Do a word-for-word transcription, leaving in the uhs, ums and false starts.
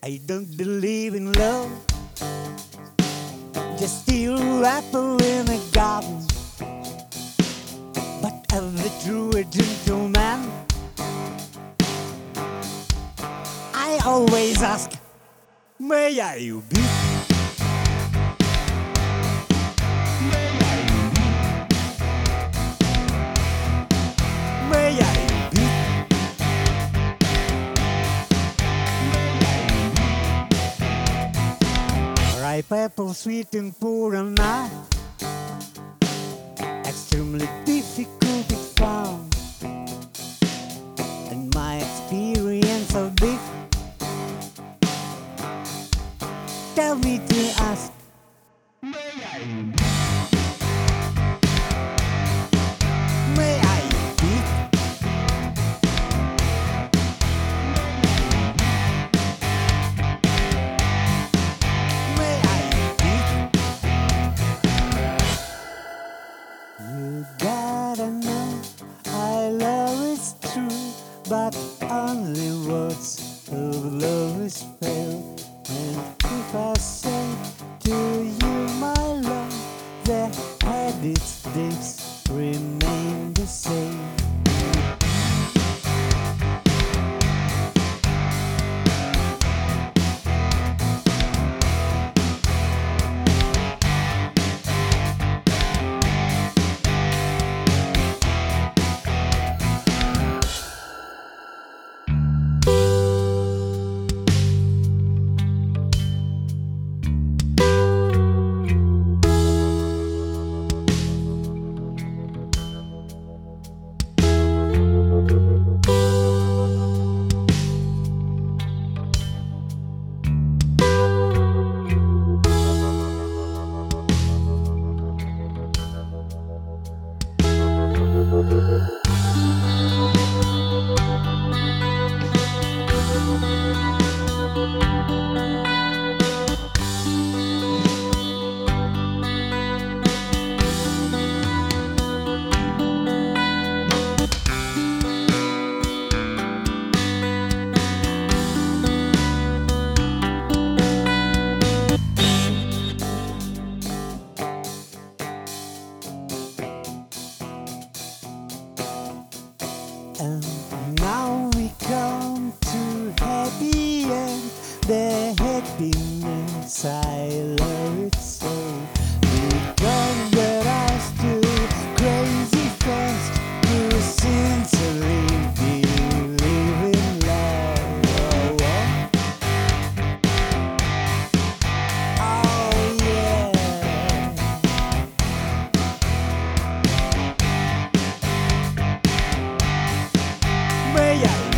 I don't believe in love, just still apple in a garden. But as a true gentleman, I always ask, may I be? May I be? Ripe apple, sweet and poor and not extremely difficult to found. And my experience of this tell me to ask, may I be? May I be? May I be? You gotta know I love is true, but only words of love is fail. And if I say to you, my love, the habits days remain the same. And now we come to happy end, the happiness I love it so. Because there are still crazy fans who sincerely believe in love. Oh, oh. Oh, yeah. May I